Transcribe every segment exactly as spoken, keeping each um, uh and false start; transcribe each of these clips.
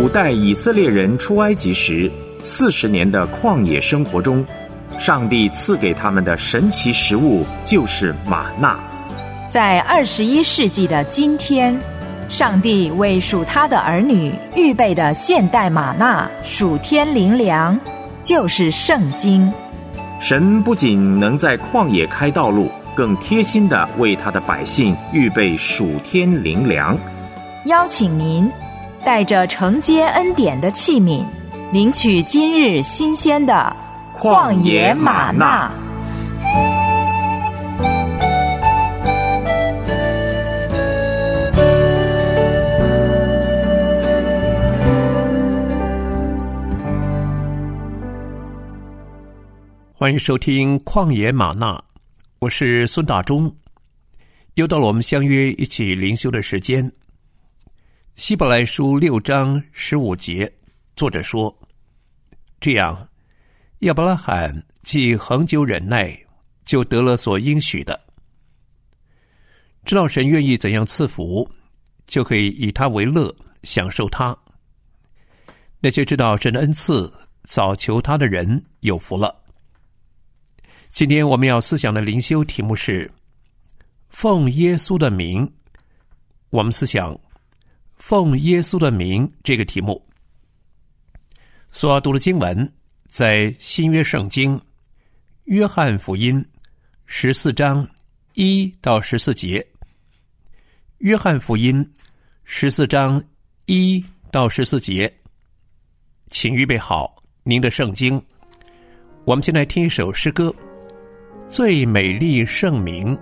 古代以色列人出埃及时四十年的旷野生活中，上帝赐给他们的神奇食物就是玛纳。 在二十一世纪的今天，上帝为属他的儿女预备的现代玛纳属天灵粮，就是圣经。 神不仅能在旷野开道路，更贴心地为他的百姓预备属天灵粮。 邀请您带着承接恩典的器皿，领取今日新鲜的旷野玛纳。 欢迎收听旷野玛纳，我是孙大中。又到了我们相约一起灵修的时间。希伯来书六章十五节，作者说：这样，亚伯拉罕既恒久忍耐，就得了所应许的。知道神愿意怎样赐福，就可以以他为乐，享受他。那些知道神的恩赐，早求他的人有福了。今天我们要思想的灵修题目是奉耶稣的名。我们思想奉耶稣的名这个题目。所要读的经文在新约圣经约翰福音十四章一到十四节。约翰福音十四章一到十四节，请预备好您的圣经。我们先来听一首诗歌，最美丽圣名。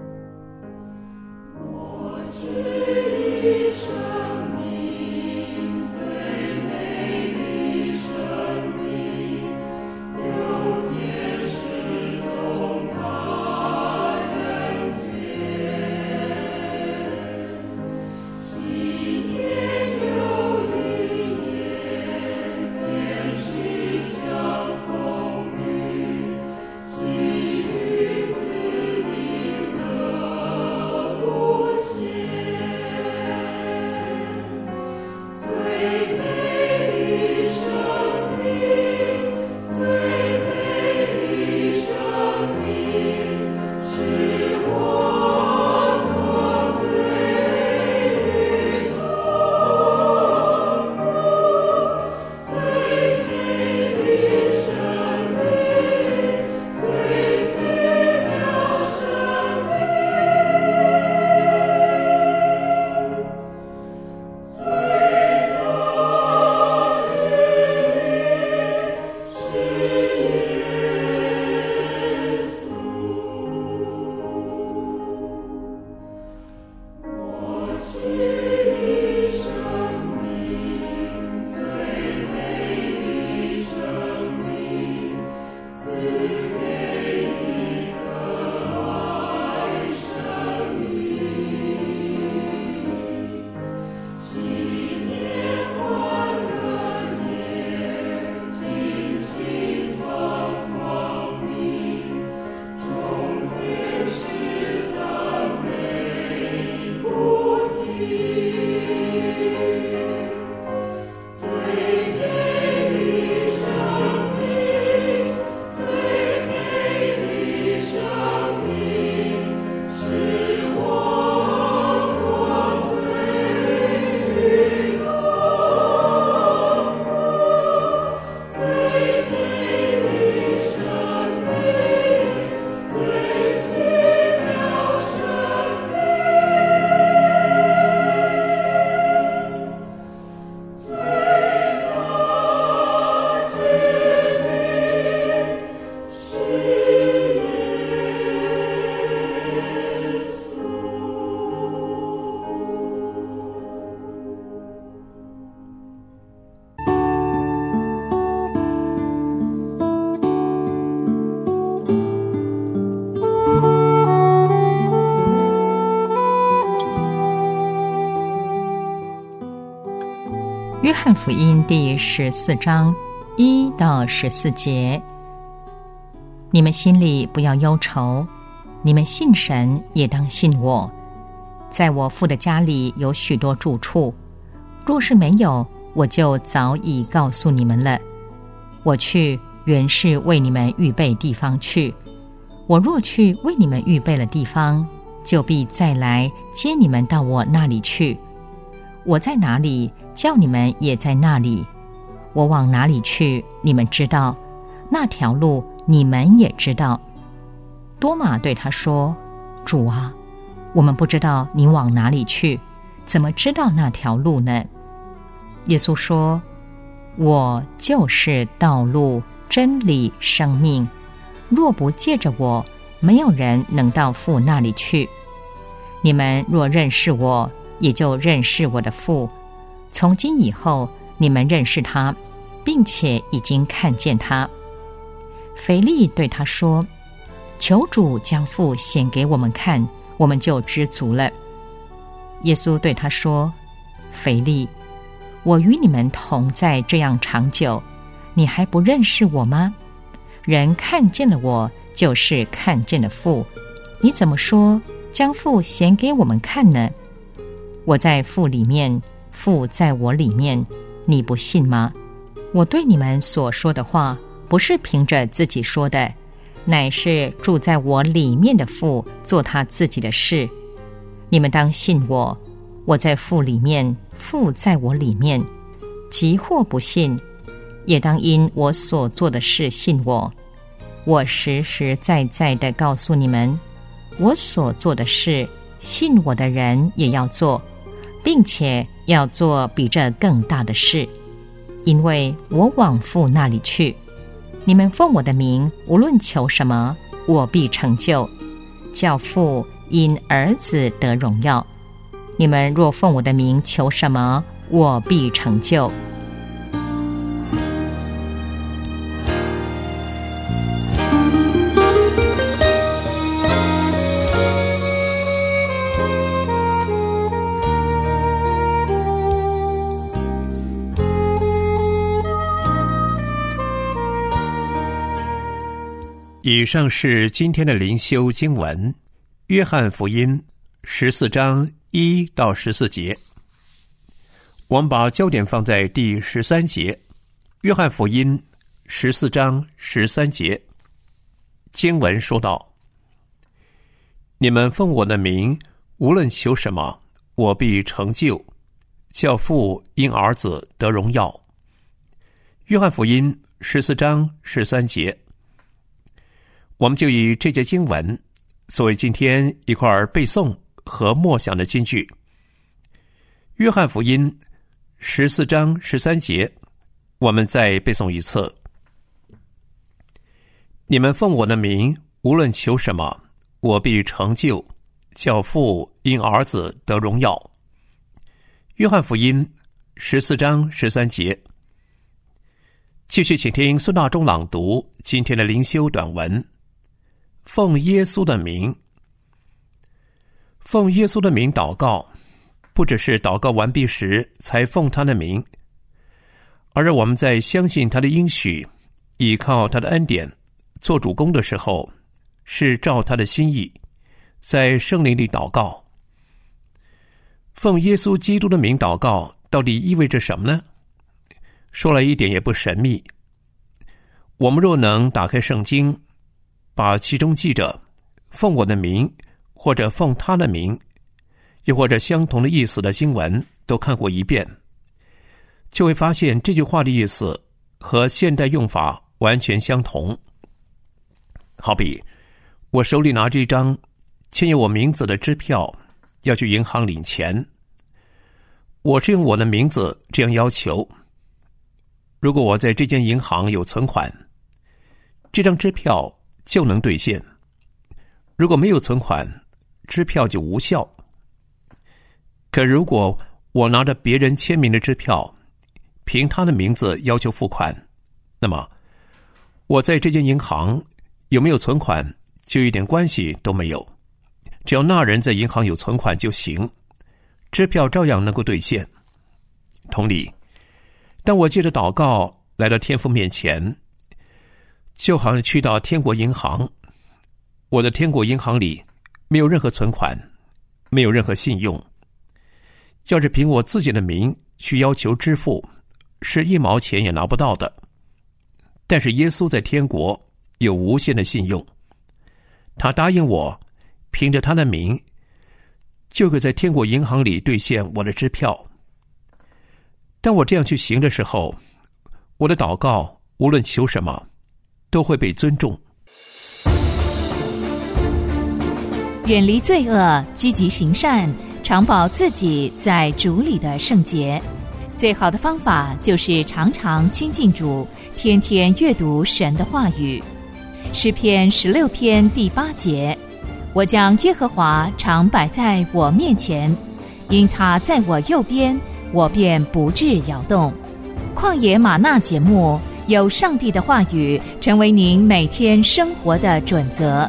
约翰福音第十四章一到十四节，你们心里不要忧愁，你们信神也当信我。在我父的家里有许多住处，若是没有， 我就早已告诉你们了。我去，原是为你们预备地方去。我若去为你们预备了地方，就必再来接你们到我那里去。我在哪里，叫你们也在那里。我往哪里去，你们知道，那条路你们也知道。多马对他说：主啊，我们不知道你往哪里去，怎么知道那条路呢？耶稣说：我就是道路、真理、生命，若不借着我，没有人能到父那里去。你们若认识我，也就认识我的父。从今以后，你们认识他，并且已经看见他。腓利对他说：求主将父显给我们看，我们就知足了。耶稣对他说：腓利，我与你们同在这样长久，你还不认识我吗？人看见了我，就是看见了父。你怎么说将父显给我们看呢？我在父里面，父在我里面，你不信吗？我对你们所说的话，不是凭着自己说的，乃是住在我里面的父做他自己的事。你们当信我，我在父里面，父在我里面。即或不信，也当因我所做的事信我。我实实在在地告诉你们，我所做的事，信我的人也要做，并且要做比这更大的事，因为我往父那里去。你们奉我的名无论求什么，我必成就，叫父因儿子得荣耀。你们若奉我的名求什么，我必成就。 以上是今天的灵修经文，约翰福音十四章一到十四节。我们把焦点放在第十三节，约翰福音十四章十三节。经文说道：你们奉我的名无论求什么，我必成就，叫父因儿子得荣耀。约翰福音十四章十三节。我们就以这节经文作为今天一块背诵和默想的金句。约翰福音十四章十三节，我们再背诵一次：你们奉我的名无论求什么，我必成就，叫父因儿子得荣耀。约翰福音十四章十三节。继续请听孙大中朗读今天的灵修短文。奉耶稣的名，奉耶稣的名祷告，不只是祷告完毕时才奉他的名，而是我们在相信他的应许，依靠他的恩典做主工的时候，是照他的心意，在圣灵里祷告。奉耶稣基督的名祷告到底意味着什么呢？说来一点也不神秘。我们若能打开圣经，把其中记着奉我的名，或者奉他的名，又或者相同的意思的经文都看过一遍，就会发现这句话的意思和现代用法完全相同。好比我手里拿着一张签有我名字的支票，要去银行领钱，我是用我的名字这样要求。如果我在这间银行有存款，这张支票就能兑现；如果没有存款，支票就无效。可如果我拿着别人签名的支票，凭他的名字要求付款，那么我在这间银行有没有存款就一点关系都没有，只要那人在银行有存款就行，支票照样能够兑现。同理，当我借着祷告来到天父面前，就好像去到天国银行，我的天国银行里没有任何存款，没有任何信用，要是凭我自己的名去要求支付， 是一毛钱也拿不到的。但是耶稣在天国有无限的信用，他答应我，凭着他的名，就可以在天国银行里兑现我的支票。当我这样去行的时候，我的祷告无论求什么，都会被尊重。 远离罪恶，积极行善，常保自己在主里的圣洁。最好的方法就是常常亲近主，天天阅读神的话语。诗篇十六篇第八节，我将耶和华常摆在我面前，因他在我右边，我便不致摇动。旷野吗哪节目，有上帝的话语成为您每天生活的准则。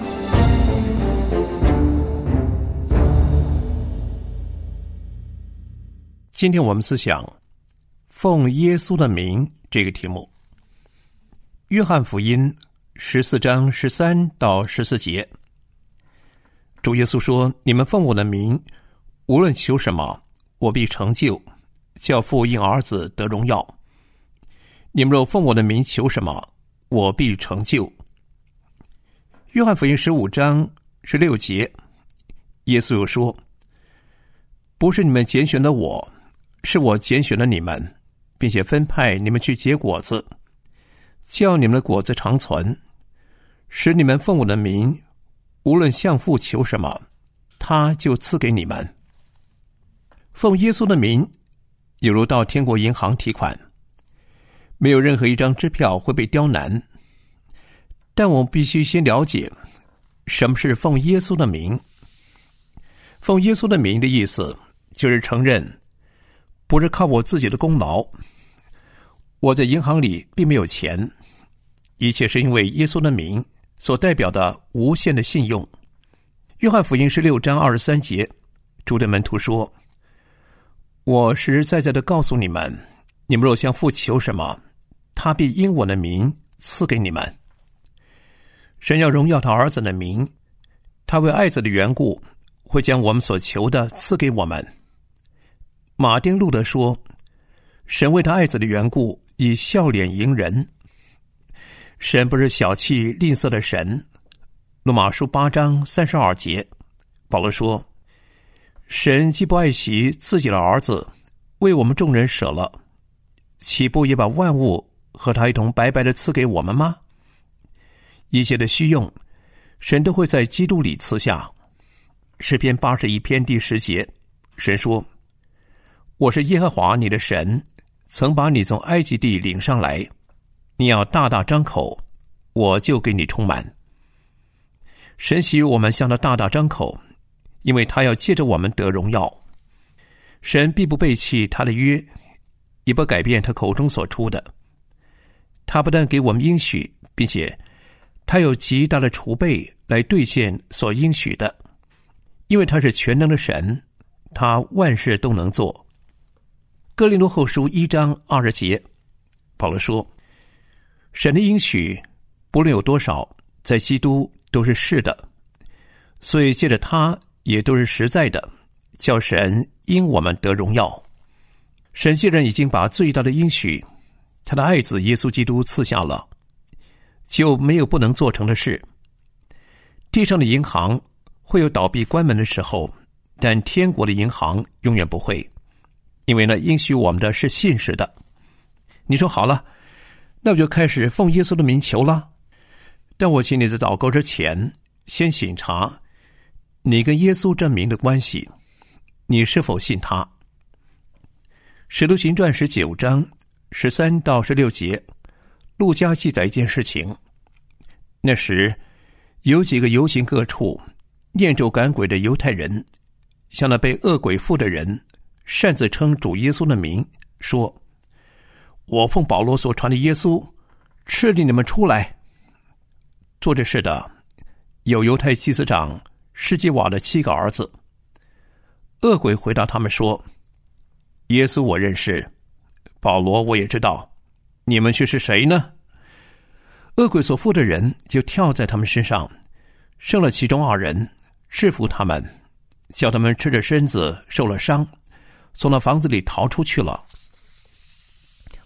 今天我们思想奉耶稣的名这个题目。约翰福音十四章十三到十四节，主耶稣说，你们奉我的名无论求什么，我必成就，叫父因儿子得荣耀。你们若奉我的名求什么，我必成就。约翰福音十五章十六节，耶稣又说，不是你们拣选的我，是我拣选了你们，并且分派你们去结果子，叫你们的果子长存，使你们奉我的名无论向父求什么，他就赐给你们。奉耶稣的名有如到天国银行提款，没有任何一张支票会被刁难。但我们必须先了解什么是奉耶稣的名。奉耶稣的名的意思就是承认不是靠我自己的功劳，我在银行里并没有钱，一切是因为耶稣的名所代表的无限的信用。约翰福音十六章二十三节，主对门徒说，我实实在在的告诉你们，你们若向父求什么，他必因我的名赐给你们。神要荣耀他儿子的名，他为爱子的缘故会将我们所求的赐给我们。马丁路德说，神为他爱子的缘故以笑脸迎人。神不是小气吝啬的神。罗马书八章三十二节，保罗说，神既不爱惜自己的儿子，为我们众人舍了，岂不也把万物和他一同白白的赐给我们吗？一切的需用，神都会在基督里赐下。诗篇八十一篇第十节，神说，我是耶和华你的神，曾把你从埃及地领上来，你要大大张口，我就给你充满。神喜悦我们向他大大张口，因为他要借着我们得荣耀。神必不背弃他的约，也不改变他口中所出的。他不但给我们应许，并且他有极大的储备来兑现所应许的，因为他是全能的神，他万事都能做。哥林多后书一章二十节，保罗说，神的应许不论有多少，在基督都是是的，所以借着他也都是实在的，叫神因我们得荣耀。神既然已经把最大的应许，他的爱子耶稣基督赐下了，就没有不能做成的事。地上的银行会有倒闭关门的时候，但天国的银行永远不会，因为呢，应许我们的是信实的。你说好了，那我就开始奉耶稣的名求了。但我请你在祷告之前，先省察你跟耶稣这名的关系，你是否信他？使徒行传十九章十三到十六节，路加记载一件事情。那时有几个游行各处念咒赶鬼的犹太人，向那被恶鬼附的人擅自称主耶稣的名，说，我奉保罗所传的耶稣斥令你们出来。做这事的有犹太祭司长施基瓦的七个儿子。恶鬼回答他们说，耶稣我认识，保罗我也知道，你们却是谁呢？恶鬼所附的人就跳在他们身上，生了其中二人，制服他们，叫他们赤着身子受了伤，从那房子里逃出去了。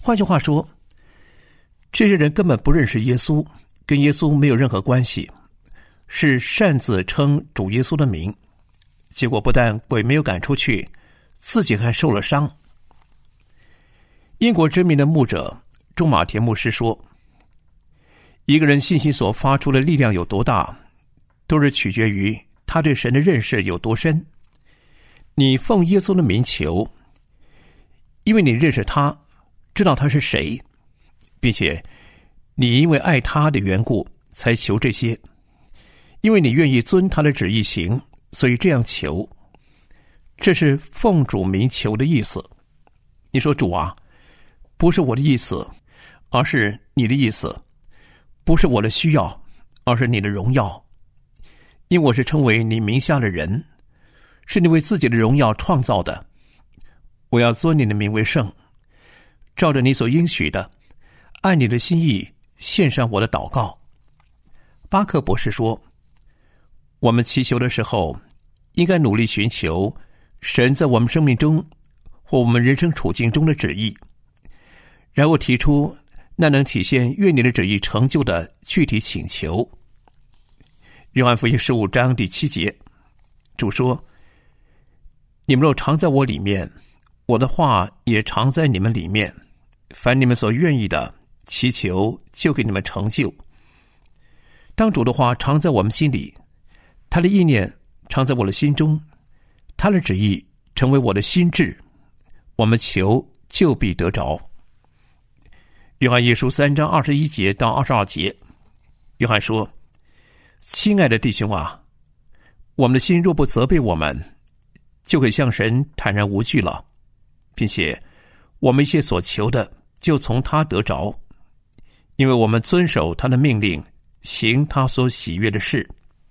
换句话说，这些人根本不认识耶稣，跟耶稣没有任何关系，是擅自称主耶稣的名，结果不但鬼没有赶出去，自己还受了伤。英国知名的牧者仲马田牧师说，一个人信心所发出的力量有多大，都是取决于他对神的认识有多深。你奉耶稣的名求，因为你认识他，知道他是谁，并且你因为爱他的缘故才求这些，因为你愿意遵他的旨意行，所以这样求。这是奉主名求的意思。你说，主啊，不是我的意思，而是你的意思；不是我的需要，而是你的荣耀。因我是称为你名下的人，是你为自己的荣耀创造的。我要尊你的名为圣，照着你所应许的，按你的心意献上我的祷告。巴克博士说，我们祈求的时候，应该努力寻求神在我们生命中或我们人生处境中的旨意，然后提出那能体现愿你的旨意成就的具体请求。约翰福音十五章第七节，主说，你们若常在我里面，我的话也常在你们里面，凡你们所愿意的，祈求就给你们成就。当主的话常在我们心里，他的意念常在我的心中，他的旨意成为我的心志，我们求就必得着。约翰一书三章二十一节到二十二节，约翰说，亲爱的弟兄啊，我们的心若不责备我们，就可以向神坦然无惧了，并且我们一切所求的就从他得着，因为我们遵守他的命令，行他所喜悦的事。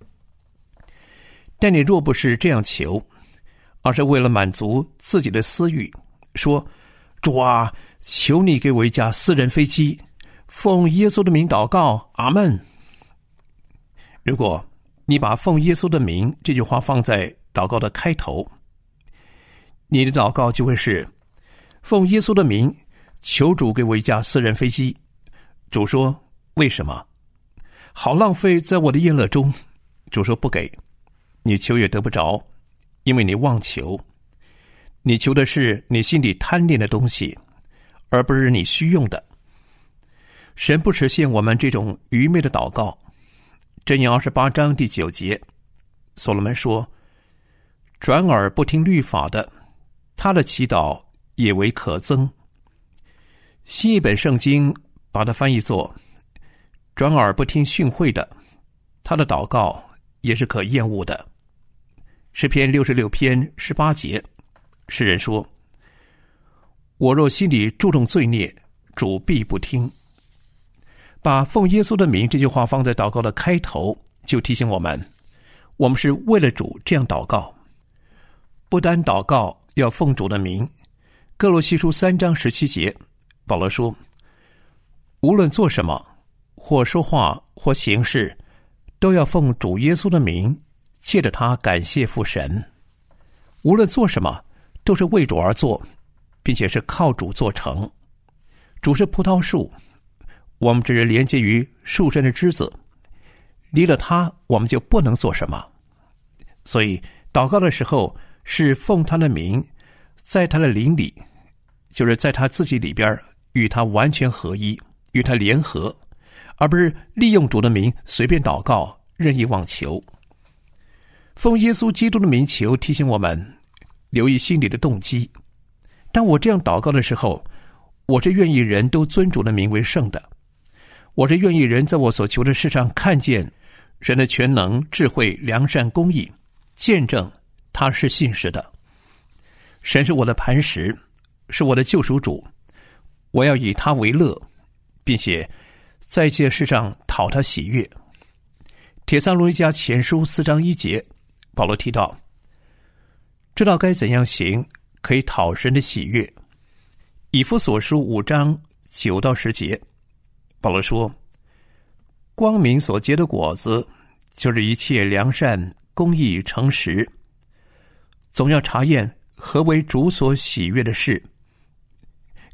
但你若不是这样求，而是为了满足自己的私欲，说，主啊，求你给我一架私人飞机，奉耶稣的名祷告，阿们。如果你把奉耶稣的名这句话放在祷告的开头，你的祷告就会是，奉耶稣的名求主给我一架私人飞机。主说，为什么？好浪费在我的宴乐中。主说，不给，你求也得不着，因为你妄求。你求的是你心里贪恋的东西，而不是你需用的。神不实现我们这种愚昧的祷告。箴言二十八章第九节，所罗门说，转耳不听律法的，他的祈祷也为可憎。新译本圣经把它翻译作，转耳不听训诲的，他的祷告也是可厌恶的。诗篇六十六篇十八节，诗人说，我若心里注重罪孽，主必不听。把奉耶稣的名这句话放在祷告的开头，就提醒我们，我们是为了主这样祷告。不单祷告要奉主的名，哥罗西书三章十七节，保罗说，无论做什么，或说话或行事，都要奉主耶稣的名，借着他感谢父神。无论做什么，都是为主而做，并且是靠主做成。主是葡萄树，我们只是连接于树身的枝子，离了他，我们就不能做什么。所以祷告的时候是奉他的名，在他的灵里，就是在他自己里边与他完全合一，与他联合，而不是利用主的名随便祷告，任意妄求。奉耶稣基督的名求，提醒我们留意心里的动机。当我这样祷告的时候，我是愿意人都尊主的名为圣的，我是愿意人在我所求的事上看见神的全能、智慧、良善、公义，见证他是信实的。神是我的磐石，是我的救赎主，我要以他为乐，并且在一切事上讨他喜悦。帖撒罗尼迦前书四章一节，保罗提到，知道该怎样行，可以讨神的喜悦。以弗所书五章九到十节，保罗说，光明所结的果子，就是一切良善、公义、诚实，总要查验何为主所喜悦的事，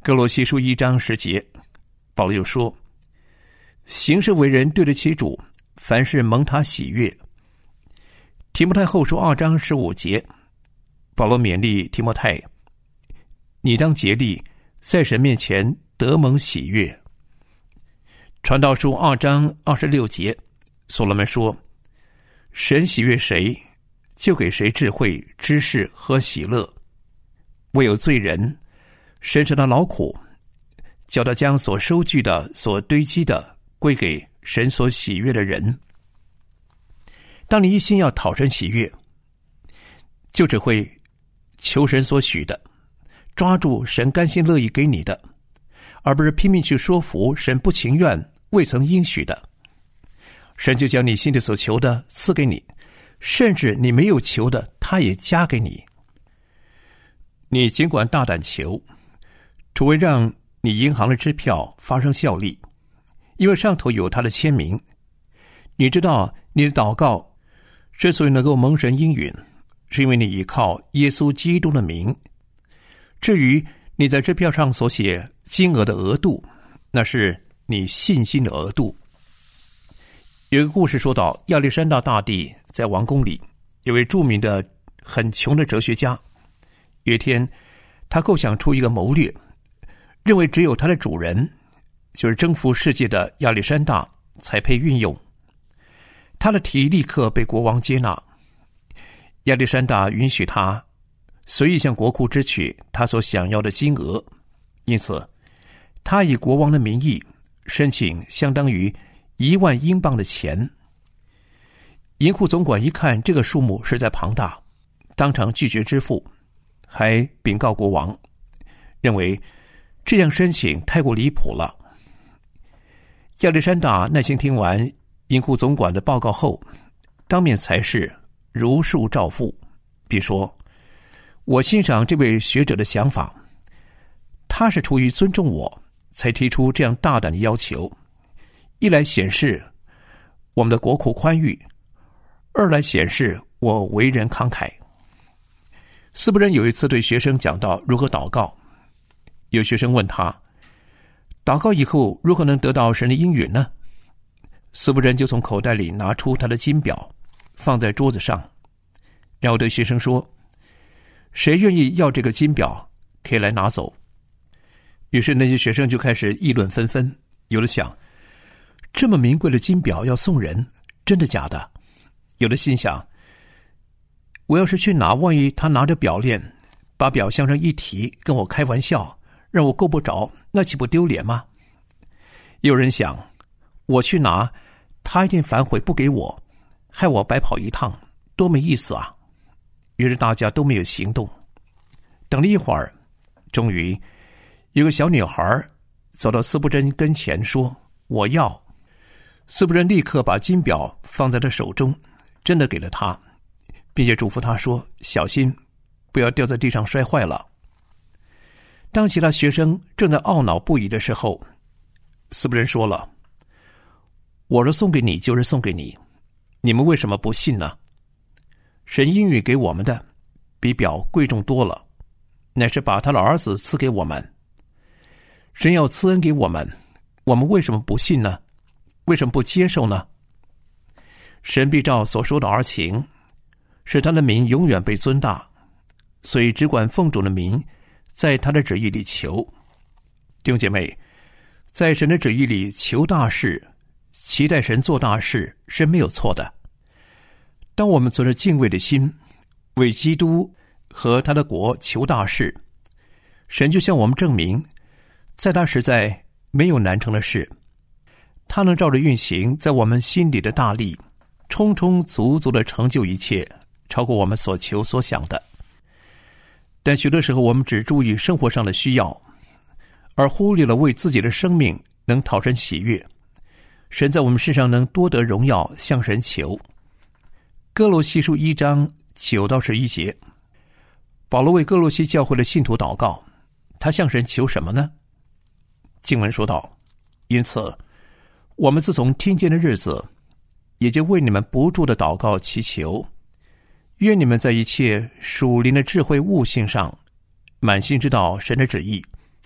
哥罗西书一章十节，保罗又说：行事为人对得起主，凡事蒙他喜悦。提摩太后书二章十五节，保罗勉励提摩太：你当竭力在神面前得蒙喜悦。传道书二章二十六节，所罗门说：神喜悦谁，就给谁智慧、知识和喜乐。唯有罪人，神使他劳苦，叫他将所收据的、所堆积的归给神所喜悦的人。当你一心要讨神喜悦，就只会求神所许的，抓住神甘心乐意给你的，而不是拼命去说服神不情愿、未曾应许的。神就将你心里所求的赐给你，甚至你没有求的，他也加给你。你尽管大胆求，除非让你银行的支票发生效力，因为上头有他的签名。你知道你的祷告之所以能够蒙神应允，是因为你依靠耶稣基督的名。至于你在支票上所写金额的额度，那是你信心的额度。有一个故事说到，亚历山大大帝在王宫里有位著名的很穷的哲学家。有一天，他构想出一个谋略，认为只有他的主人，就是征服世界的亚历山大，才配运用。他的提议立刻被国王接纳。亚历山大允许他随意向国库支取他所想要的金额，因此他以国王的名义申请相当于一万英镑的钱。银库总管一看这个数目实在庞大，当场拒绝支付，还禀告国王，认为这样申请太过离谱了。亚历山大耐心听完银库总管的报告后，当面裁示，如数照付，并说：我欣赏这位学者的想法，他是出于尊重我才提出这样大胆的要求，一来显示我们的国库宽裕，二来显示我为人慷慨。司布真有一次对学生讲到如何祷告，有学生问他，祷告以后如何能得到神的应允呢？司布真就从口袋里拿出他的金表，放在桌子上，然后对学生说：谁愿意要这个金表，可以来拿走。于是那些学生就开始议论纷纷，有的想，这么名贵的金表要送人，真的假的？有的心想，我要是去拿，万一他拿着表链把表向上一提，跟我开玩笑，让我够不着，那岂不丢脸吗？有人想，我去拿，他一定反悔不给我，害我白跑一趟，多没意思啊。于是大家都没有行动。等了一会儿，终于有个小女孩走到司布真跟前说：我要。司布真立刻把金表放在他手中，真的给了他，并且嘱咐他说：小心不要掉在地上摔坏了。当其他学生正在懊恼不已的时候，司布真说了：我说送给你就是送给你，你们为什么不信呢？神应允给我们的比表贵重多了，乃是把他的儿子赐给我们。神要赐恩给我们，我们为什么不信呢？为什么不接受呢？神必照所说的而行，使他的名永远被尊大，所以只管奉主的名在他的旨意里求。弟兄姐妹，在神的旨意里求大事，期待神做大事是没有错的。当我们存着敬畏的心，为基督和他的国求大事，神就向我们证明，在他实在没有难成的事，他能照着运行在我们心里的大力，充充足足的成就一切，超过我们所求所想的。但许多时候我们只注意生活上的需要，而忽略了为自己的生命能讨神喜悦，神在我们身上能多得荣耀，向神求。哥罗西书一章九到十一节，保罗为哥罗西教会的信徒祷告，他向神求什么呢？经文说道：因此我们自从听见的日子，也就为你们不住的祷告祈求，愿你们在一切属灵的智慧悟性上，满心知道神的旨意，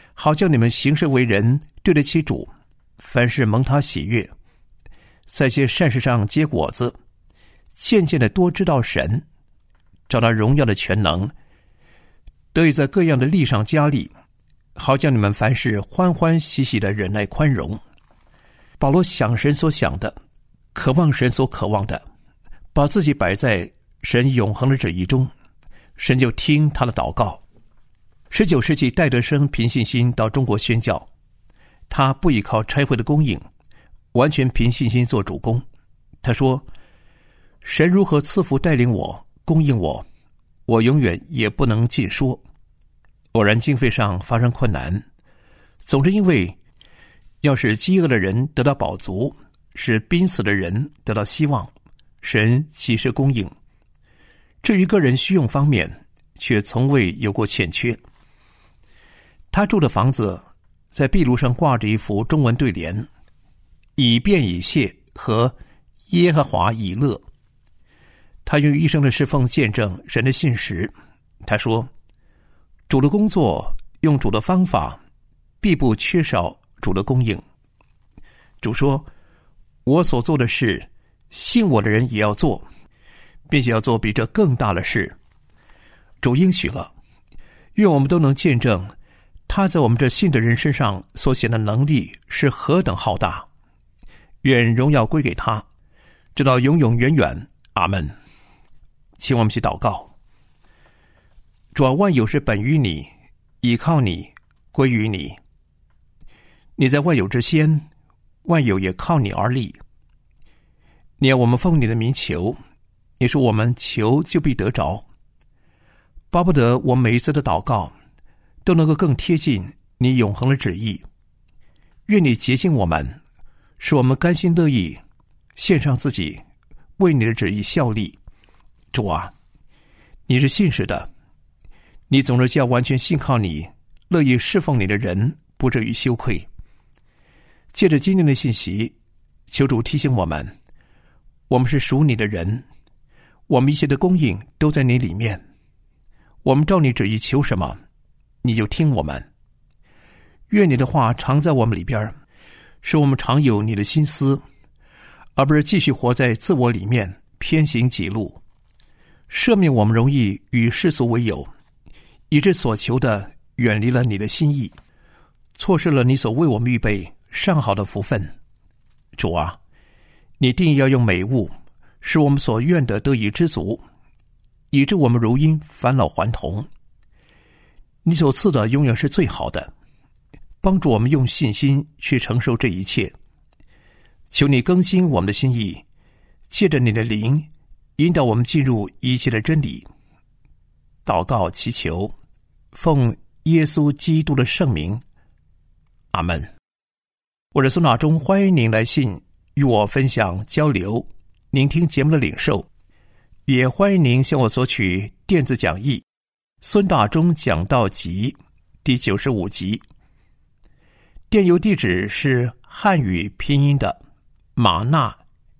好叫你们行事为人对得起主，凡事蒙他喜悦，在些善事上结果子，渐渐的多知道神，找到荣耀的全能，得以在各样的力上加力，好叫你们凡事欢欢喜喜的忍耐宽容。保罗想神所想的，渴望神所渴望的，把自己摆在神永恒的旨意中，神就听他的祷告。十九世纪戴德生凭信心到中国宣教，他不依靠差会的供应，完全凭信心做主工。他说，神如何赐福带领我供应我，我永远也不能尽说。偶然经费上发生困难，总是因为要使饥饿的人得到饱足，使濒死的人得到希望，神及时供应。至于个人需用方面，却从未有过欠缺。他住的房子在壁炉上挂着一幅中文对联，以便以谢和耶和华以乐。他用一生的侍奉见证神的信实。他说，主的工作用主的方法，必不缺少主的供应。主说，我所做的事，信我的人也要做，并且要做比这更大的事。主应许了，愿我们都能见证他在我们这信的人身上所显的能力是何等浩大。愿荣耀归给他，直到永永远远。阿们。请我们一起祷告。主啊，万有是本于你，倚靠你，归于你。你在万有之先，万有也靠你而立。你要我们奉你的名求，你说我们求就必得着。巴不得我每一次的祷告都能够更贴近你永恒的旨意。愿你洁净我们，使我们甘心乐意献上自己，为你的旨意效力。主啊，你是信实的，你总是叫完全信靠你、乐意侍奉你的人不至于羞愧。借着今天的信息，求主提醒我们，我们是属你的人，我们一切的供应都在你里面。我们照你旨意求什么，你就听我们。愿你的话常在我们里边，使我们常有你的心思，而不是继续活在自我里面，偏行己路。赦免我们容易与世俗为友，以致所求的远离了你的心意，错失了你所为我们预备上好的福分。主啊，你定要用美物使我们所愿的得以知足，以致我们如因返老还童。你所赐的永远是最好的，帮助我们用信心去承受这一切。求你更新我们的心意，借着你的灵引导我们进入一切的真理。祷告祈求，奉耶稣基督的圣名，阿们。我是孙大中，欢迎您来信与我分享交流，聆听节目的领受，也欢迎您向我索取电子讲义《孙大中讲道集》第九十五集。电邮地址是汉语拼音的马纳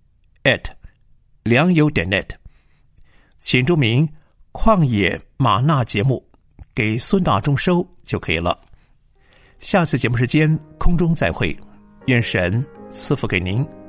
at 良友点 net， 请注明旷野马纳节目，给孙大中收就可以了。下次节目时间空中再会，愿神赐福给您。